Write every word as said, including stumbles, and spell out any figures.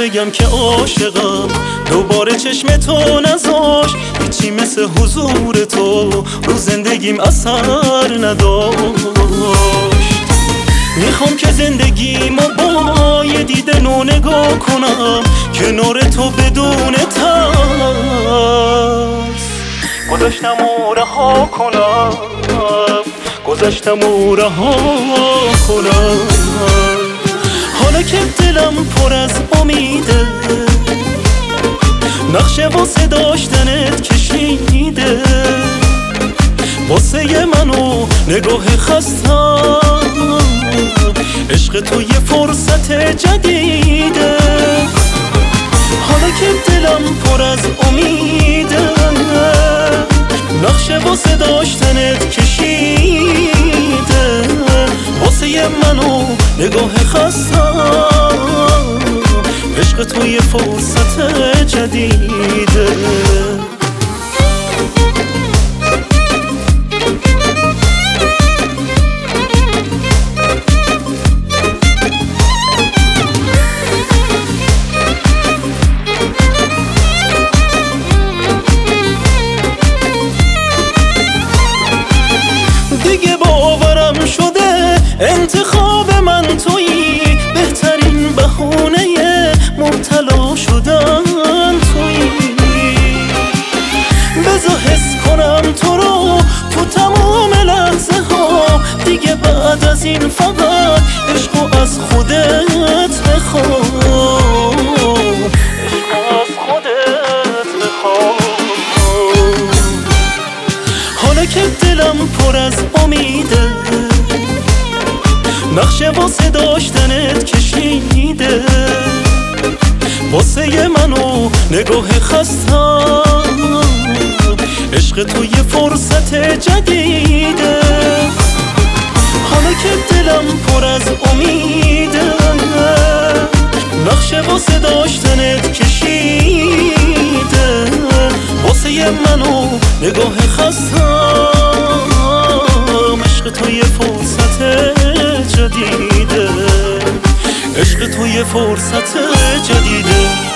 بگم که عاشقم، دوباره چشم تو نذاش، هیچی مثل حضور تو رو زندگیم اثر نداشت. میخوام که زندگیمو با یه دید نو نگاه کنم، کنار تو بدون ترس گذشتم و رها کنم، گذشتم و رها کنم. حالا که دلم پر از امیده، نقشه واسه داشتنت کشیده، واسه منو نگاه خستم، عشق تو یه فرصت جدیده. حالا که دلم پر از امیده، نقشه واسه داشتنت کشیده، واسه منو نگاه خستم، عشق تو یه فرصت جدیده. دیگه باورم شده انتخاب من تویی، بهترین بهونه مبتلا شدن تویی. بذار حس کنم تو رو تو تمام لحظه ها، دیگه بعد از این فقط عشقو از خودت بخوام، عشقو از خودت بخوام. حالا که دلم پر از امیده، نقشه واسه داشتنت کشیده، واسه منو نگاه خستم، عشق تو یه فرصت جدیده. حالا که دلم پر از امیده، نقشه واسه داشتنت کشیده، واسه منو نگاه خستم، عشق تو یه فرصت جدیده، عشق تو یه فرصت جدیده.